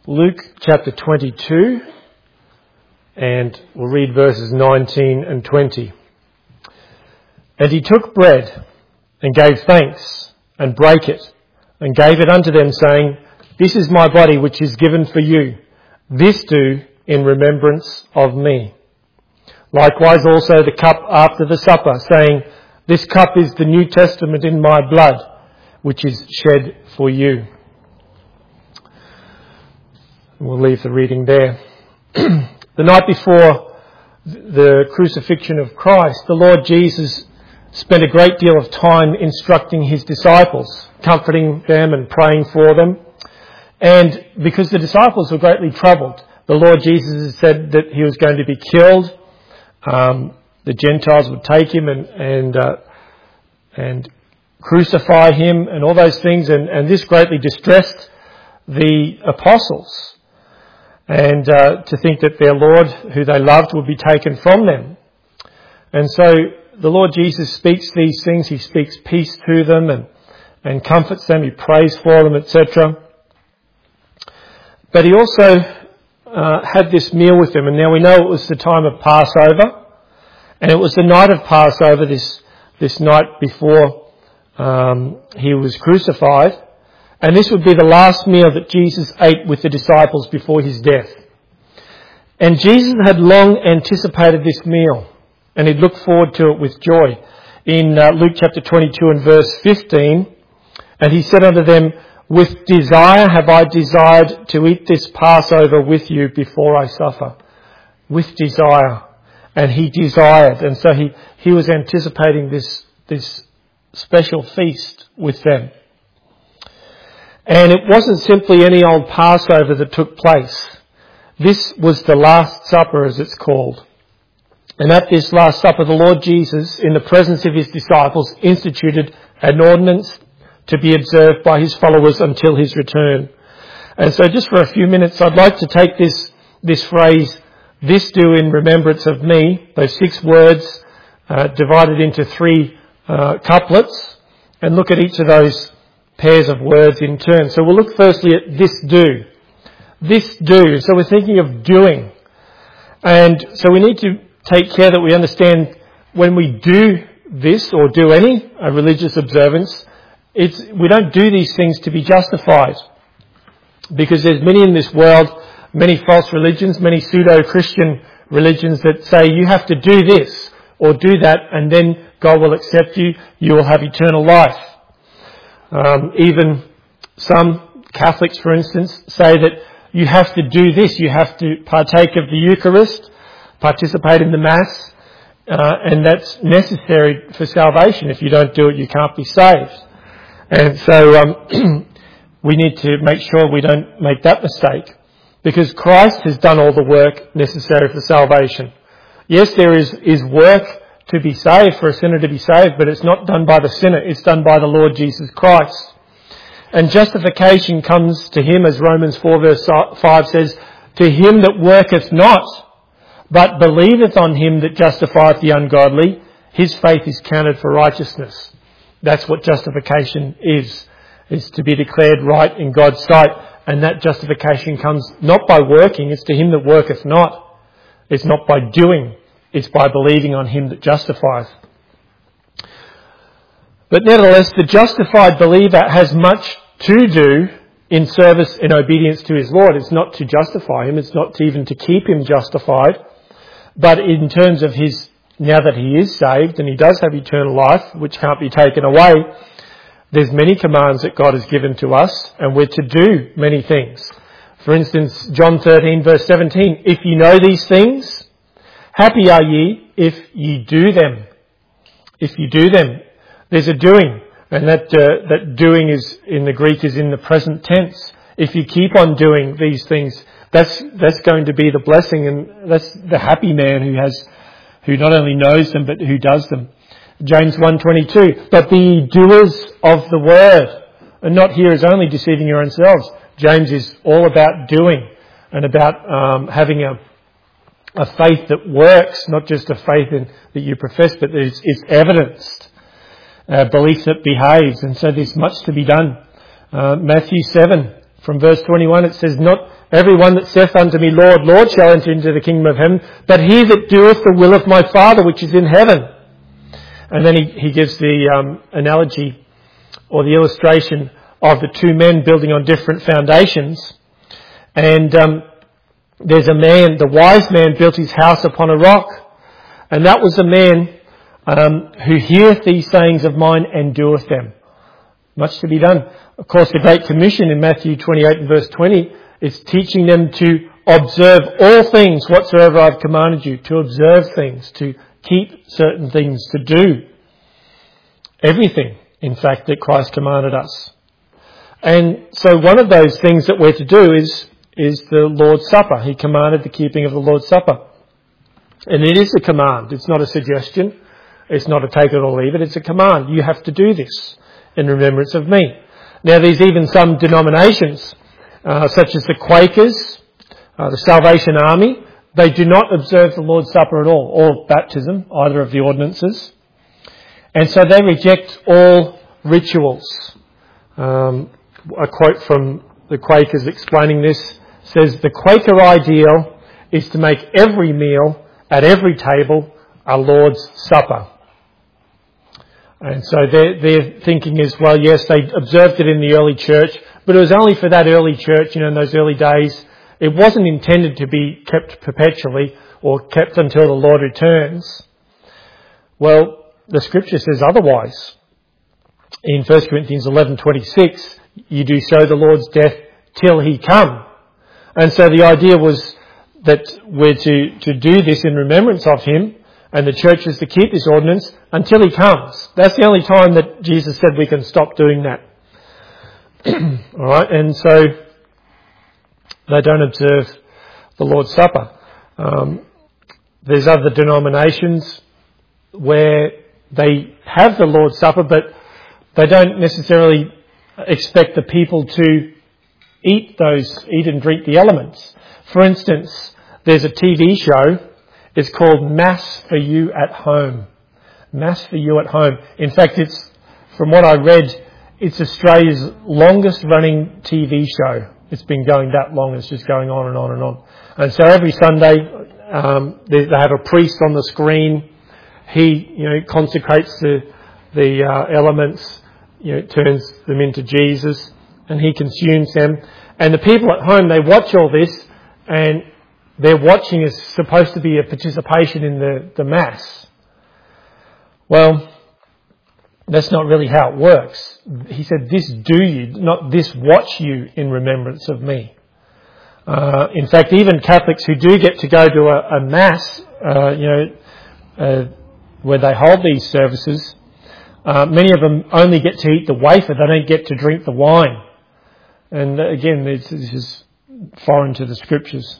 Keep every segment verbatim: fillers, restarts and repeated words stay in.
Luke chapter twenty-two, and we'll read verses nineteen and twenty. And he took bread and gave thanks and brake it and gave it unto them, saying, This is my body which is given for you. This do in remembrance of me. Likewise also the cup after the supper, saying, This cup is the New Testament in my blood, which is shed for you. We'll leave the reading there. The night before the crucifixion of Christ, the Lord Jesus spent a great deal of time instructing his disciples, comforting them and praying for them. And because the disciples were greatly troubled, the Lord Jesus said that he was going to be killed. Um, the Gentiles would take him and and, uh, and crucify him and all those things. And, and this greatly distressed the apostles. And uh, to think that their Lord, who they loved, would be taken from them. And so the Lord Jesus speaks these things. He speaks peace to them and, and comforts them. He prays for them, et cetera. But he also uh, had this meal with them. And now we know it was the time of Passover. And it was the night of Passover, this, this night before um, he was crucified. And this would be the last meal that Jesus ate with the disciples before his death. And Jesus had long anticipated this meal, and he'd looked forward to it with joy. In uh, Luke chapter twenty-two and verse fifteen, and he said unto them, With desire have I desired to eat this Passover with you before I suffer. With desire. And he desired. And so he, he was anticipating this, this special feast with them. And it wasn't simply any old Passover that took place. This was the Last Supper, as it's called. And at this Last Supper, the Lord Jesus, in the presence of his disciples, instituted an ordinance to be observed by his followers until his return. And so just for a few minutes, I'd like to take this, this phrase, this do in remembrance of me, those six words uh, divided into three uh, couplets, and look at each of those pairs of words in turn. So we'll look firstly at this do. This do. So we're thinking of doing. And so we need to take care that we understand when we do this or do any a religious observance, it's we don't do these things to be justified. Because there's many in this world, many false religions, many pseudo-Christian religions that say you have to do this or do that and then God will accept you, you will have eternal life. Um, even some Catholics, for instance, say that you have to do this. You have to partake of the Eucharist, participate in the Mass, uh, and that's necessary for salvation. If you don't do it, you can't be saved. And so um, we need to make sure we don't make that mistake, because Christ has done all the work necessary for salvation. Yes, there is, is work to be saved, for a sinner to be saved, but it's not done by the sinner, it's done by the Lord Jesus Christ. And justification comes to him, as Romans four verse five says, to him that worketh not, but believeth on him that justifieth the ungodly, his faith is counted for righteousness. That's what justification is, is to be declared right in God's sight. And that justification comes not by working, it's to him that worketh not. It's not by doing. It's by believing on him that justifieth. But nevertheless, the justified believer has much to do in service and obedience to his Lord. It's not to justify him. It's not even to keep him justified. But in terms of his, now that he is saved and he does have eternal life, which can't be taken away, there's many commands that God has given to us, and we're to do many things. For instance, John thirteen verse seventeen, if you know these things, happy are ye if ye do them. If you do them. There's a doing. And that uh, that doing is in the Greek is in the present tense. If you keep on doing these things, that's that's going to be the blessing, and that's the happy man who has who not only knows them but who does them. James one twenty-two, but be ye doers of the word, and not hearers only, deceiving your own selves. James is all about doing and about um, having a a faith that works, not just a faith in, that you profess, but it's, it's evidenced, a belief that behaves. And so there's much to be done. Uh, Matthew seven From verse twenty-one it says, "Not everyone that saith unto me, Lord, Lord, shall enter into the kingdom of heaven, but he that doeth the will of my Father which is in heaven." And then he, he gives the um, analogy or the illustration of the two men building on different foundations. And um, there's a man, the wise man built his house upon a rock. And that was the man um, who heareth these sayings of mine and doeth them. Much to be done. Of course, the Great Commission in Matthew twenty-eight and verse twenty is teaching them to observe all things whatsoever I've commanded you. To observe things, to keep certain things, to do everything, in fact, that Christ commanded us. And so one of those things that we're to do is, is the Lord's Supper. He commanded the keeping of the Lord's Supper. And it is a command. It's not a suggestion. It's not a take it or leave it. It's a command. You have to do this in remembrance of me. Now, there's even some denominations, uh, such as the Quakers, uh, the Salvation Army. They do not observe the Lord's Supper at all, or baptism, either of the ordinances. And so they reject all rituals. Um, a quote from the Quakers explaining this says, "The Quaker ideal is to make every meal at every table a Lord's Supper." And so their, their thinking is, well, yes, they observed it in the early church, but it was only for that early church, you know, in those early days. It wasn't intended to be kept perpetually or kept until the Lord returns. Well, the scripture says otherwise. In First Corinthians eleven twenty-six, you do show the Lord's death till he come. And so the idea was that we're to, to do this in remembrance of him, and the church is to keep this ordinance until he comes. That's the only time that Jesus said we can stop doing that. All right, and so they don't observe the Lord's Supper. Um, there's other denominations where they have the Lord's Supper, but they don't necessarily expect the people to eat those, eat and drink the elements. For instance, there's a T V show. It's called Mass for You at Home. Mass for You at Home. In fact, it's, from what I read, it's Australia's longest running T V show. It's been going that long. It's just going on and on and on. And so every Sunday, um, they, they have a priest on the screen. He, you know, consecrates the the uh, elements, you know, turns them into Jesus, and he consumes them. And the people at home, they watch all this, and their watching is supposed to be a participation in the, the Mass. Well, that's not really how it works. He said, "This do you, not this watch you in remembrance of me." Uh, in fact, even Catholics who do get to go to a, a Mass, uh, you know, uh, where they hold these services, uh, many of them only get to eat the wafer. They don't get to drink the wine. And again, this, this is foreign to the scriptures.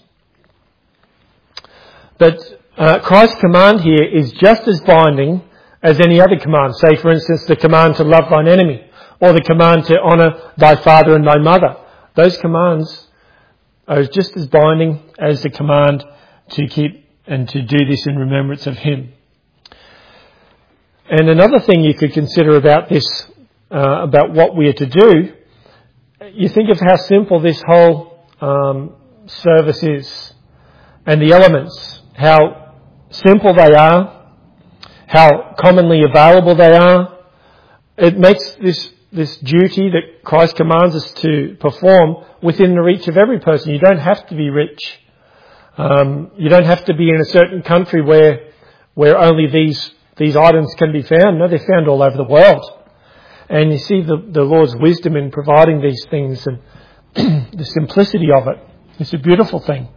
But uh, Christ's command here is just as binding as any other command. Say, for instance, the command to love thine enemy, or the command to honour thy father and thy mother. Those commands are just as binding as the command to keep and to do this in remembrance of him. And another thing you could consider about this, uh, about what we are to do, you think of how simple this whole um, service is, and the elements, how simple they are, how commonly available they are. It makes this this duty that Christ commands us to perform within the reach of every person. You don't have to be rich. Um, you don't have to be in a certain country where where only these these items can be found. No, they're found all over the world. And you see the, the Lord's wisdom in providing these things and the simplicity of it. It's a beautiful thing.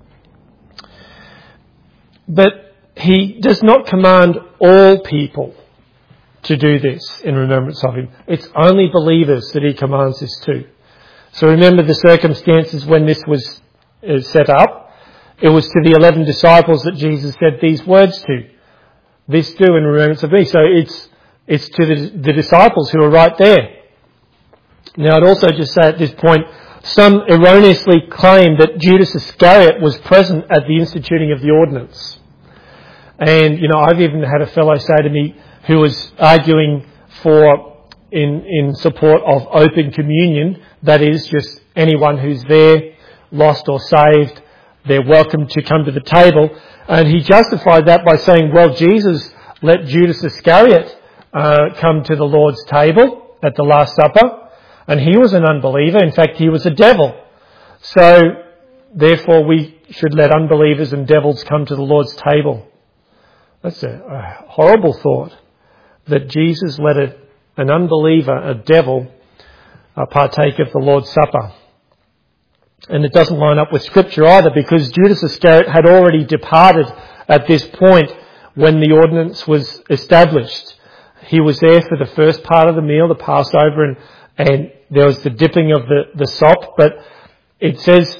But he does not command all people to do this in remembrance of him. It's only believers that he commands this to. So remember the circumstances when this was uh, set up. It was to the eleven disciples that Jesus said these words to. This do in remembrance of me. So it's it's to the, the disciples who are right there. Now I'd also just say at this point, some erroneously claim that Judas Iscariot was present at the instituting of the ordinance. And, you know, I've even had a fellow say to me who was arguing for, in, in support of open communion, that is just anyone who's there, lost or saved, they're welcome to come to the table. And he justified that by saying, well, Jesus let Judas Iscariot uh, come to the Lord's table at the Last Supper, and he was an unbeliever. In fact, he was a devil. So, therefore, we should let unbelievers and devils come to the Lord's table. That's a, a horrible thought, that Jesus let a, an unbeliever, a devil, uh, partake of the Lord's Supper. And it doesn't line up with Scripture either, because Judas Iscariot had already departed at this point when the ordinance was established. He was there for the first part of the meal, the Passover, and, and there was the dipping of the, the sop. But it says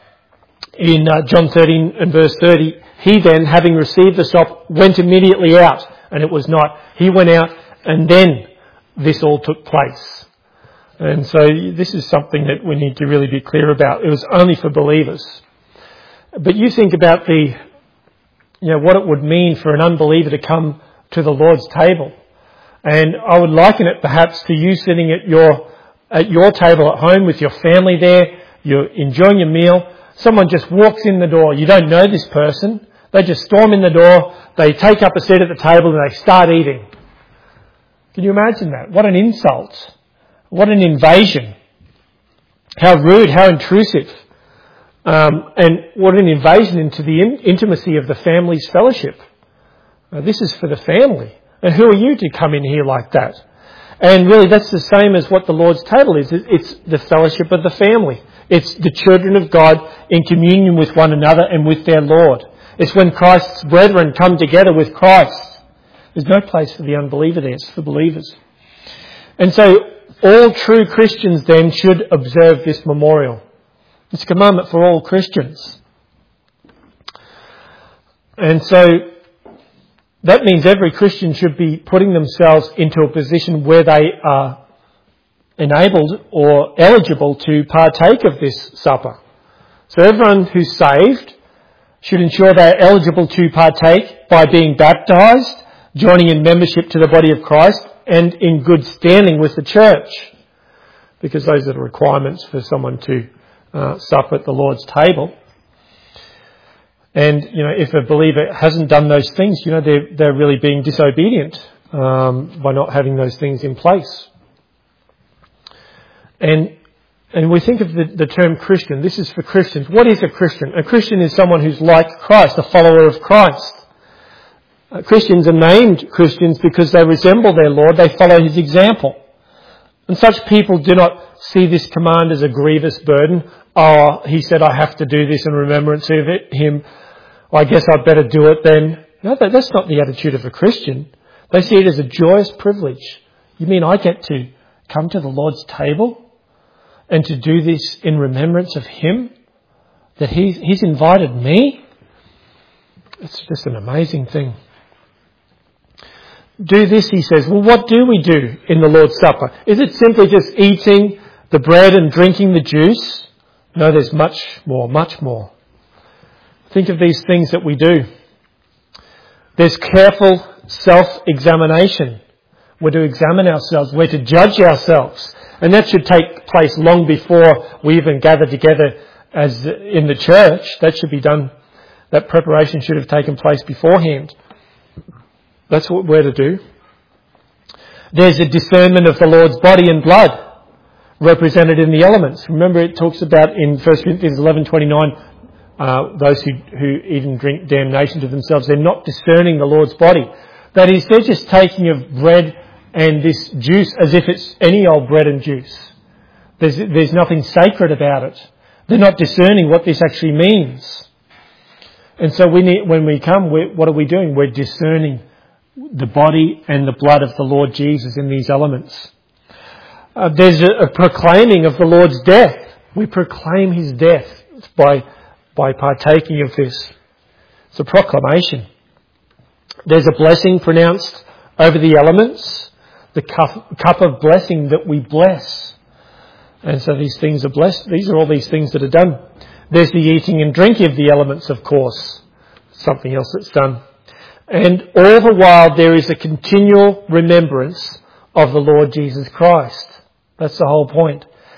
in uh, John thirteen and verse thirty, he then, having received the sop, went immediately out. And it was not. He went out and then this all took place. And so this is something that we need to really be clear about. It was only for believers. But you think about the, you know, what it would mean for an unbeliever to come to the Lord's table. And I would liken it perhaps to you sitting at your, at your table at home with your family there. You're enjoying your meal. Someone just walks in the door. You don't know this person. They just storm in the door. They take up a seat at the table and they start eating. Can you imagine that? What an insult. What an invasion. How rude, how intrusive. Um, and what an invasion into the in- intimacy of the family's fellowship. Uh, this is for the family. And who are you to come in here like that? And really that's the same as what the Lord's table is. It's the fellowship of the family. It's the children of God in communion with one another and with their Lord. It's when Christ's brethren come together with Christ. There's no place for the unbeliever there. It's for believers. And so all true Christians then should observe this memorial. It's a commandment for all Christians. And so that means every Christian should be putting themselves into a position where they are enabled or eligible to partake of this supper. So everyone who's saved should ensure they are eligible to partake by being baptised, joining in membership to the body of Christ, and in good standing with the church, because those are the requirements for someone to uh, sup at the Lord's table. And, you know, if a believer hasn't done those things, you know, they're, they're really being disobedient um, by not having those things in place. And and we think of the, the term Christian. This is for Christians. What is a Christian? A Christian is someone who's like Christ, a follower of Christ. Uh, Christians are named Christians because they resemble their Lord. They follow his example. And such people do not see this command as a grievous burden. Oh, he said I have to do this in remembrance of it, him. Well, I guess I'd better do it then. No, that, that's not the attitude of a Christian. They see it as a joyous privilege. You mean I get to come to the Lord's table and to do this in remembrance of him? That he's, he's invited me? It's just an amazing thing. Do this, he says. Well, what do we do in the Lord's Supper? Is it simply just eating the bread and drinking the juice? No, there's much more, much more. Think of these things that we do. There's careful self-examination. We're to examine ourselves. We're to judge ourselves. And that should take place long before we even gather together as in the church. That should be done. That preparation should have taken place beforehand. That's what we're to do. There's a discernment of the Lord's body and blood represented in the elements. Remember, it talks about in First Corinthians eleven twenty-nine, uh, those who, who eat and drink damnation to themselves. They're not discerning the Lord's body. That is, they're just taking of bread and this juice as if it's any old bread and juice. There's, there's nothing sacred about it. They're not discerning what this actually means. And so we need, when we come, we're, what are we doing? We're discerning the body and the blood of the Lord Jesus in these elements. Uh, there's a, a proclaiming of the Lord's death. We proclaim his death by, by partaking of this. It's a proclamation. There's a blessing pronounced over the elements, the cup, cup of blessing that we bless. And so these things are blessed. These are all these things that are done. There's the eating and drinking of the elements, of course. Something else that's done. And all the while there is a continual remembrance of the Lord Jesus Christ. That's the whole point.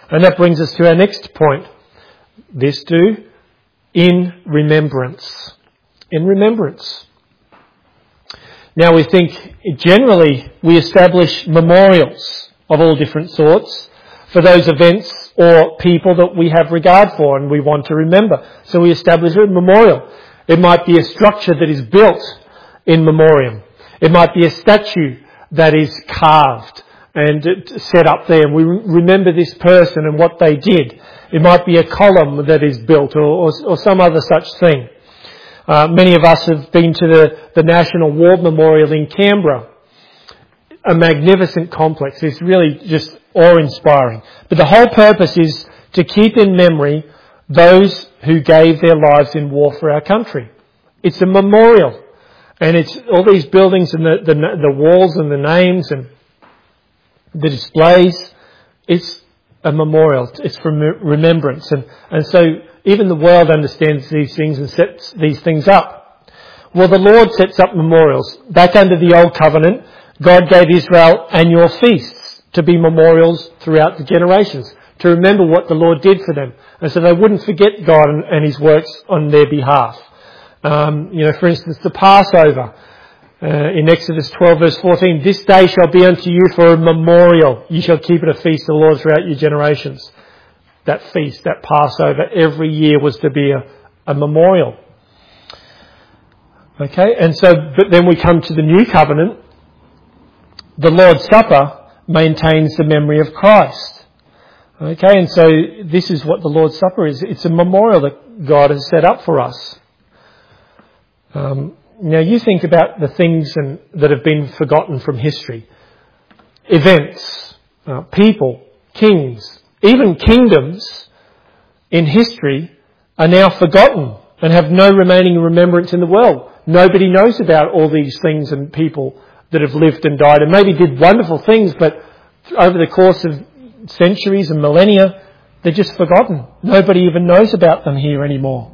And that brings us to our next point. This do in remembrance. In remembrance. Now we think generally we establish memorials of all different sorts for those events or people that we have regard for and we want to remember. So we establish a memorial. It might be a structure that is built in memoriam. It might be a statue that is carved and set up there. We remember this person and what they did. It might be a column that is built or, or, or some other such thing. Uh, many of us have been to the, the National War Memorial in Canberra. A magnificent complex. It's really just awe-inspiring. But the whole purpose is to keep in memory those who gave their lives in war for our country. It's a memorial. And it's all these buildings and the, the, the walls and the names and the displays. It's a memorial. It's for remembrance. And, and so even the world understands these things and sets these things up. Well, the Lord sets up memorials. Back under the Old Covenant, God gave Israel annual feasts to be memorials throughout the generations, to remember what the Lord did for them. And so they wouldn't forget God and, and His works on their behalf. Um, you know, for instance, the Passover. Uh, in Exodus twelve verse fourteen, this day shall be unto you for a memorial. You shall keep it a feast of the Lord throughout your generations. That feast, that Passover, every year was to be a, a memorial. Okay, and so, but then we come to the New Covenant. The Lord's Supper maintains the memory of Christ. Okay, and so this is what the Lord's Supper is. It's a memorial that God has set up for us. Um, now you think about the things and, that have been forgotten from history. Events, uh, people, kings, even kingdoms in history are now forgotten and have no remaining remembrance in the world. Nobody knows about all these things and people that have lived and died and maybe did wonderful things, but over the course of centuries and millennia, they're just forgotten. Nobody even knows about them here anymore.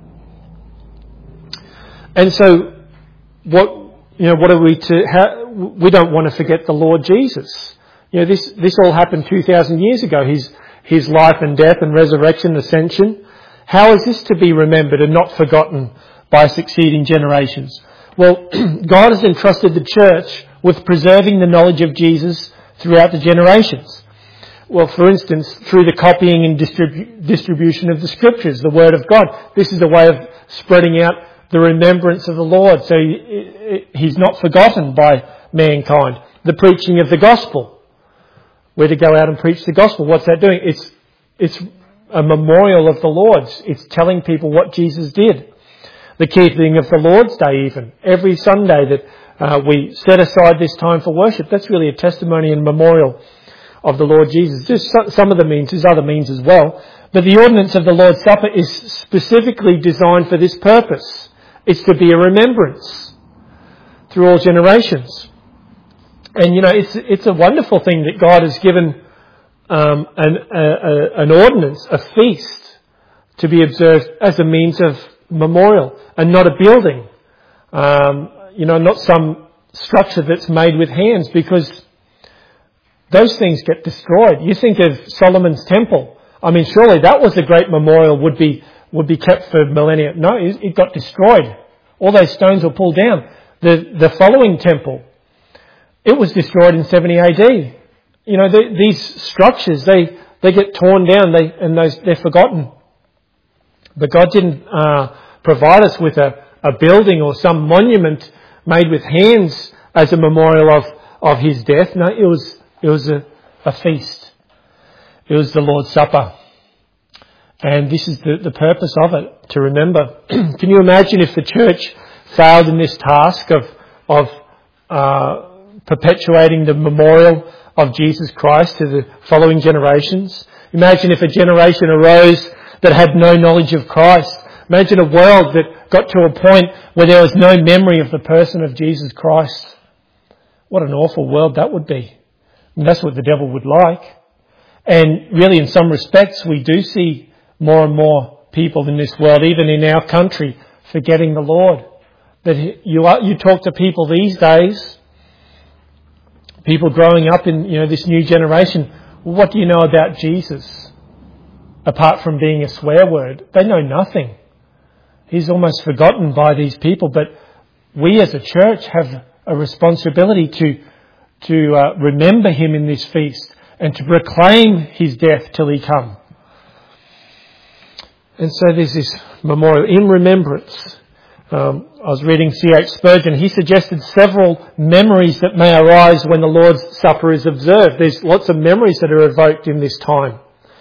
And so, what you know, what are we to? How, we don't want to forget the Lord Jesus. You know, this this all happened two thousand years ago. His his life and death and resurrection, ascension. How is this to be remembered and not forgotten by succeeding generations? Well, God has entrusted the church with preserving the knowledge of Jesus throughout the generations. Well, for instance, through the copying and distribu- distribution of the Scriptures, the Word of God. This is a way of spreading out the remembrance of the Lord, so he, He's not forgotten by mankind. The preaching of the gospel. We're to go out and preach the gospel. What's that doing? It's it's a memorial of the Lord's. It's telling people what Jesus did. The keeping of the Lord's Day even. Every Sunday that uh, we set aside this time for worship, that's really a testimony and memorial of the Lord Jesus. Just some of the means, there's other means as well. But the ordinance of the Lord's Supper is specifically designed for this purpose. It's to be a remembrance through all generations. And, you know, it's it's a wonderful thing that God has given um, an, a, a, an ordinance, a feast, to be observed as a means of memorial and not a building. Um, you know, not some structure that's made with hands, because those things get destroyed. You think of Solomon's temple. I mean, surely that was a great memorial, would be would be kept for millennia. No, it, it got destroyed. All those stones were pulled down. The the following temple, it was destroyed in seventy A D. You know, the, these structures, they, they get torn down, they and those they're forgotten. But God didn't uh, provide us with a, a building or some monument made with hands as a memorial of, of His death. No, it was it was a, a feast. It was the Lord's Supper. And this is the, the purpose of it, to remember. Can you imagine if the church failed in this task of of uh, perpetuating the memorial of Jesus Christ to the following generations? Imagine if a generation arose that had no knowledge of Christ. Imagine a world that got to a point where there was no memory of the person of Jesus Christ. What an awful world that would be. And that's what the devil would like. And really, in some respects, we do see more and more people in this world, even in our country, forgetting the Lord. That you are, you talk to people these days, people growing up in, you know, this new generation. Well, what do you know about Jesus? apart from being a swear word. They know nothing. He's almost forgotten by these people, but we as a church have a responsibility to, to uh, remember him in this feast and to proclaim his death till he come. And so there's this memorial in remembrance. Um, I was reading C H Spurgeon. He suggested several memories that may arise when the Lord's Supper is observed. There's lots of memories that are evoked in this time.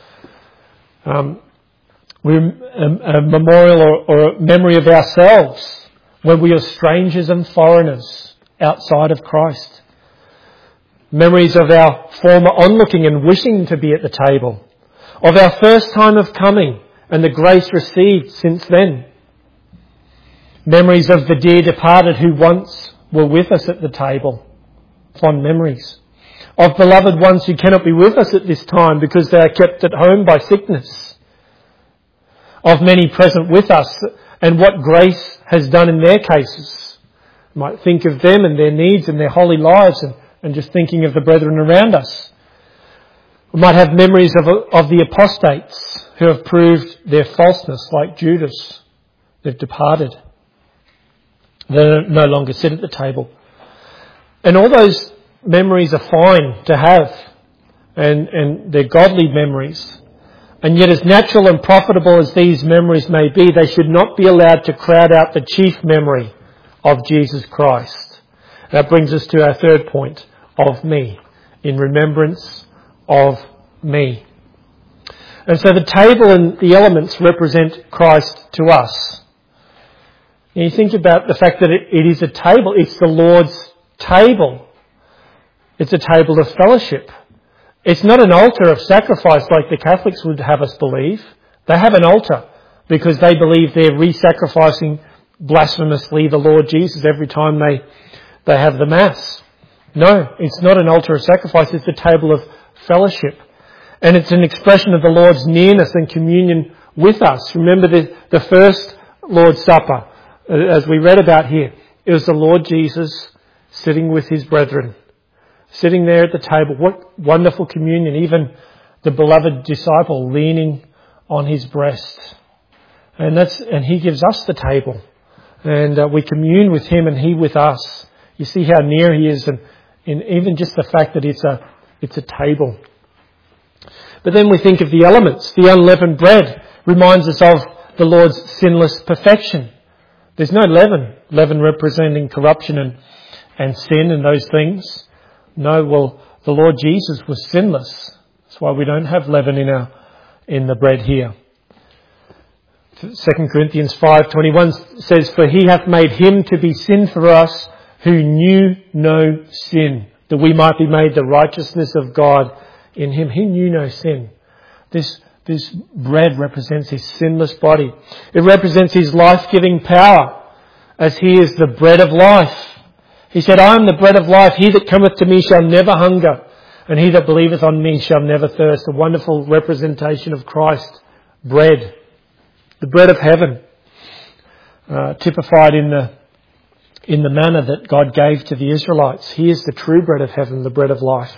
Um, we, a, a memorial or, or a memory of ourselves when we are strangers and foreigners outside of Christ. Memories of our former onlooking and wishing to be at the table. Of our first time of coming and the grace received since then. Memories of the dear departed who once were with us at the table. Fond memories. Of beloved ones who cannot be with us at this time because they are kept at home by sickness. Of many present with us and what grace has done in their cases. You might think of them and their needs and their holy lives and, and just thinking of the brethren around us. We might have memories of, of the apostates who have proved their falseness like Judas. They've departed. They no longer sit at the table. And all those memories are fine to have. And, and they're godly memories. And yet as natural and profitable as these memories may be, they should not be allowed to crowd out the chief memory of Jesus Christ. That brings us to our third point, of me, in remembrance of me. And so the table and the elements represent Christ to us. And you think about the fact that it, it is a table. It's the Lord's table. It's a table of fellowship. It's not an altar of sacrifice like the Catholics would have us believe. They have an altar because they believe they're re-sacrificing blasphemously the Lord Jesus every time they, they have the Mass. No, it's not an altar of sacrifice. It's a table of fellowship. And it's an expression of the Lord's nearness and communion with us. Remember the, the first Lord's Supper, as we read about here. It was the Lord Jesus sitting with his brethren. Sitting there at the table. What wonderful communion. Even the beloved disciple leaning on his breast. And that's and he gives us the table. And uh, we commune with him and he with us. You see how near he is, and in even just the fact that it's a it's a table. But then we think of the elements. The unleavened bread reminds us of the Lord's sinless perfection. There's no leaven. Leaven representing corruption and, and sin and those things. No, well, the Lord Jesus was sinless. That's why we don't have leaven in our in the bread here. Second Corinthians five twenty-one says, "For he hath made him to be sin for us who knew no sin, that we might be made the righteousness of God in him." He knew no sin. This this bread represents his sinless body. It represents his life-giving power, as he is the bread of life. He said, "I am the bread of life. He that cometh to me shall never hunger, and he that believeth on me shall never thirst." A wonderful representation of Christ. Bread. The bread of heaven. Uh, typified in the in the manner that God gave to the Israelites. He is the true bread of heaven, the bread of life.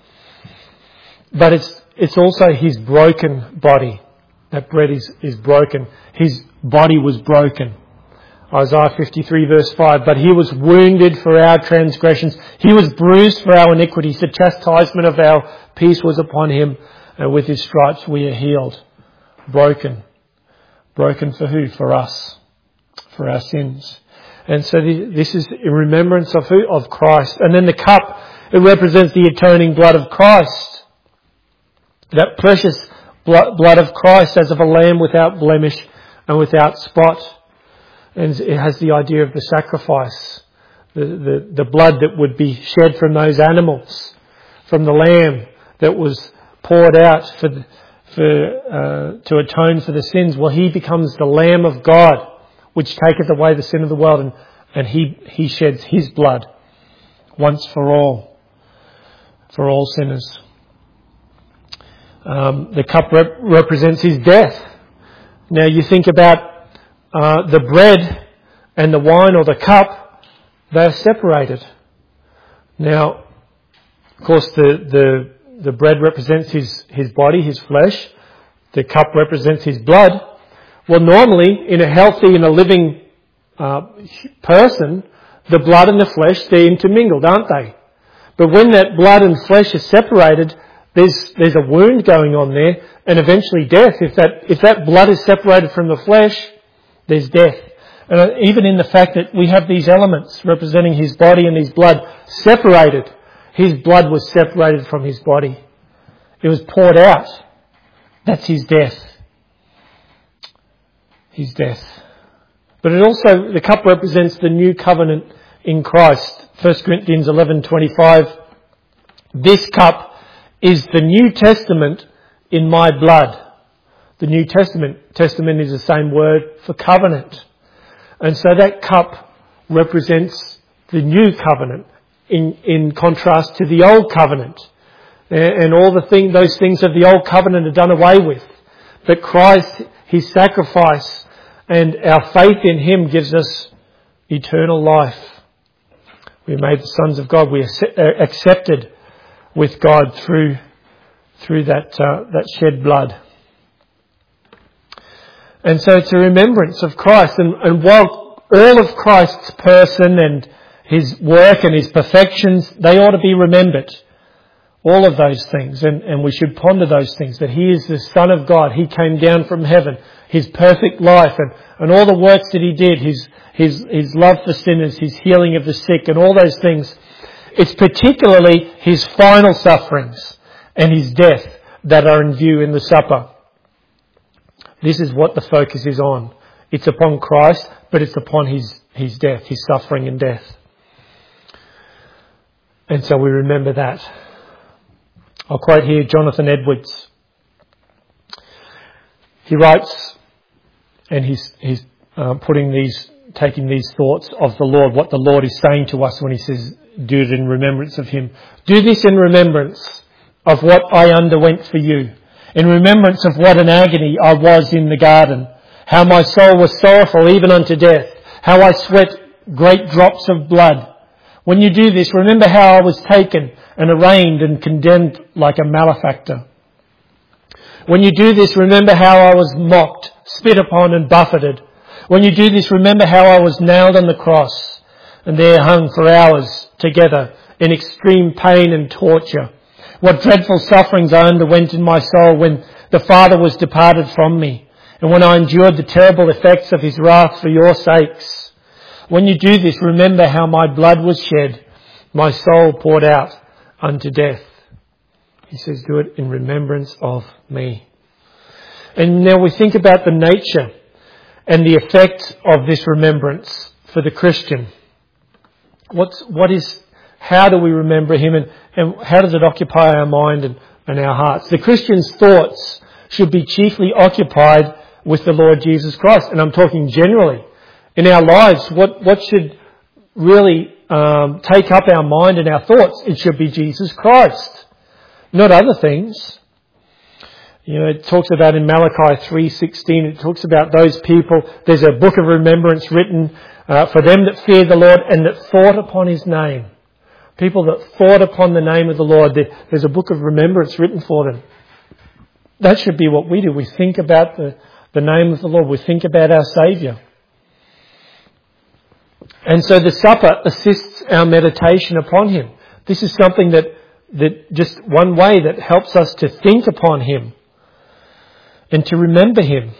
But it's it's also his broken body. That bread is, is broken. His body was broken. Isaiah fifty-three verse five, "But he was wounded for our transgressions. He was bruised for our iniquities. The chastisement of our peace was upon him. And with his stripes we are healed." Broken. Broken for who? For us. For our sins. And so this is in remembrance of who? Of Christ. And then the cup, it represents the atoning blood of Christ. That precious blood of Christ as of a lamb without blemish and without spot. And it has the idea of the sacrifice, the, the, the blood that would be shed from those animals, from the lamb that was poured out for, for uh, to atone for the sins. Well, he becomes the Lamb of God, which taketh away the sin of the world, and, and he, he sheds his blood once for all, for all sinners. Um, the cup rep- represents his death. Now you think about Uh, the bread and the wine or the cup, they are separated. Now, of course, the, the, the bread represents his, his body, his flesh. the cup represents his blood. Well, normally, in a healthy and a living uh, person, the blood and the flesh, they're intermingled, aren't they? But when that blood and flesh are separated, there's there's a wound going on there, and eventually death. If that if that blood is separated from the flesh, there's death. And even in the fact that we have these elements representing his body and his blood separated, his blood was separated from his body. It was poured out. That's his death. His death. But it also, the cup represents the new covenant in Christ. First Corinthians eleven twenty-five. This cup is the New Testament in my blood. The New Testament, testament is the same word for covenant. And so that cup represents the new covenant in, in contrast to the old covenant. And all the thing, those things of the old covenant are done away with. But Christ, his sacrifice and our faith in him gives us eternal life. We're made the sons of God. We are accepted with God through through that uh, that shed blood. And so it's a remembrance of Christ. And, and while all of Christ's person and his work and his perfections, they ought to be remembered. All of those things. And, and we should ponder those things. That he is the Son of God. He came down from heaven. His perfect life and, and all the works that he did. His, his, his love for sinners. His healing of the sick and all those things. It's particularly his final sufferings and his death that are in view in the supper. This is what the focus is on. It's upon Christ, but it's upon his, his death, his suffering and death. And so we remember that. I'll quote here Jonathan Edwards. He writes, and he's, he's uh, putting these, taking these thoughts of the Lord, what the Lord is saying to us when he says, do it in remembrance of him. Do this in remembrance of what I underwent for you. In remembrance of what an agony I was in the garden, how my soul was sorrowful even unto death, how I sweat great drops of blood. When you do this, remember how I was taken and arraigned and condemned like a malefactor. When you do this, remember how I was mocked, spit upon and buffeted. When you do this, remember how I was nailed on the cross and there hung for hours together in extreme pain and torture. What dreadful sufferings I underwent in my soul when the Father was departed from me, and when I endured the terrible effects of his wrath for your sakes. When you do this, remember how my blood was shed, my soul poured out unto death. He says, do it in remembrance of me. And now we think about the nature and the effect of this remembrance for the Christian. What's, what is, how do we remember him and, and how does it occupy our mind and, and our hearts? The Christian's thoughts should be chiefly occupied with the Lord Jesus Christ. And I'm talking generally. In our lives, what, what should really um, take up our mind and our thoughts? It should be Jesus Christ, not other things. You know, it talks about in Malachi three sixteen, it talks about those people. There's a book of remembrance written uh, for them that fear the Lord and that thought upon his name. People that thought upon the name of the Lord. There's a book of remembrance written for them. That should be what we do. We think about the, the name of the Lord. We think about our Saviour. And so the supper assists our meditation upon him. This is something that, that just one way that helps us to think upon him and to remember him.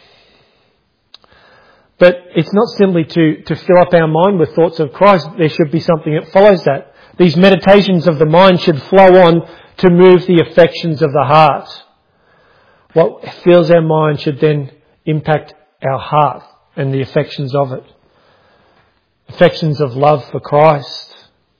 But it's not simply to, to fill up our mind with thoughts of Christ. There should be something that follows that. These meditations of the mind should flow on to move the affections of the heart. What fills our mind should then impact our heart and the affections of it. Affections of love for Christ.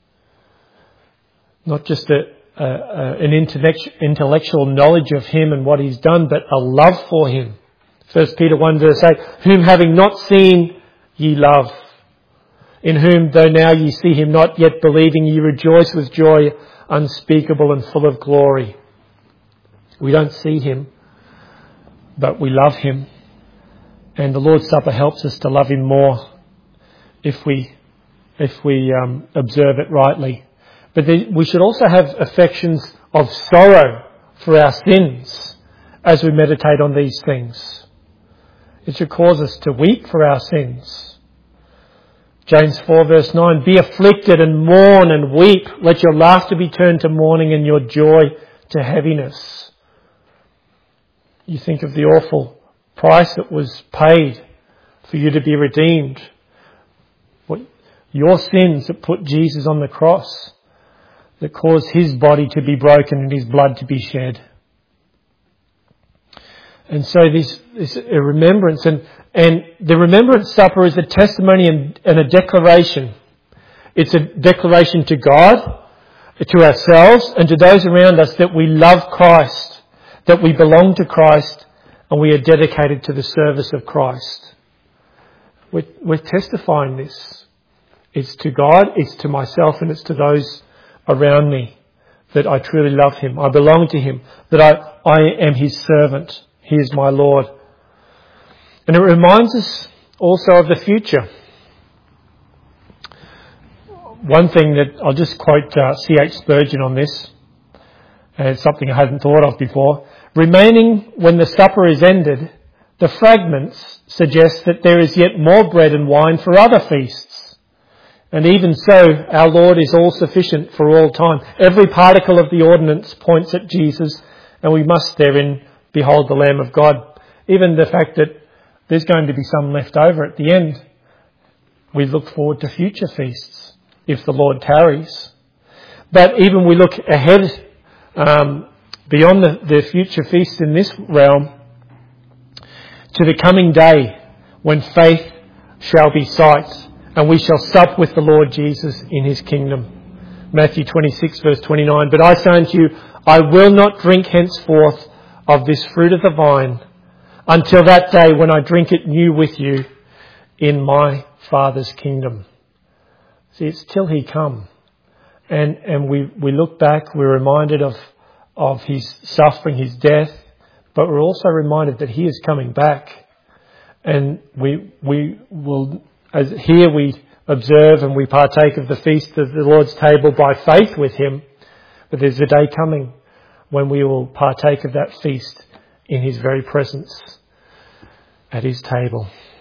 Not just a, a, a, an intellectual knowledge of him and what he's done, but a love for him. First Peter one verse eight, whom having not seen ye love, in whom though now ye see him not, yet believing ye rejoice with joy unspeakable and full of glory. We don't see him, but we love him. And the Lord's Supper helps us to love him more if we if we um, observe it rightly. But the, we should also have affections of sorrow for our sins as we meditate on these things. It should cause us to weep for our sins. James four verse nine, be afflicted and mourn and weep. Let your laughter be turned to mourning and your joy to heaviness. You think of the awful price that was paid for you to be redeemed. What, your sins that put Jesus on the cross, that caused his body to be broken and his blood to be shed. And so this is a remembrance, and, and the remembrance supper is a testimony and, and a declaration. It's a declaration to God, to ourselves, and to those around us that we love Christ, that we belong to Christ, and we are dedicated to the service of Christ. We're, we're testifying this. It's to God, it's to myself, and it's to those around me that I truly love him. I belong to him, that I, I am his servant. He is my Lord. And it reminds us also of the future. One thing that I'll just quote uh, C H Spurgeon on this, and it's something I hadn't thought of before. Remaining when the supper is ended, the fragments suggest that there is yet more bread and wine for other feasts. And even so, our Lord is all sufficient for all time. Every particle of the ordinance points at Jesus, and we must therein behold the Lamb of God. Even the fact that there's going to be some left over at the end. We look forward to future feasts, if the Lord tarries. But even we look ahead, um, beyond the, the future feasts in this realm, to the coming day when faith shall be sight, and we shall sup with the Lord Jesus in his kingdom. Matthew twenty-six verse twenty-nine, but I say unto you, I will not drink henceforth of this fruit of the vine until that day when I drink it new with you in my Father's kingdom. See, it's till he come. And and we, we look back, we're reminded of, of his suffering, his death, but we're also reminded that he is coming back. And we we will, as here we observe and we partake of the feast of the Lord's table by faith with him, but there's a day coming when we will partake of that feast in his very presence at his table.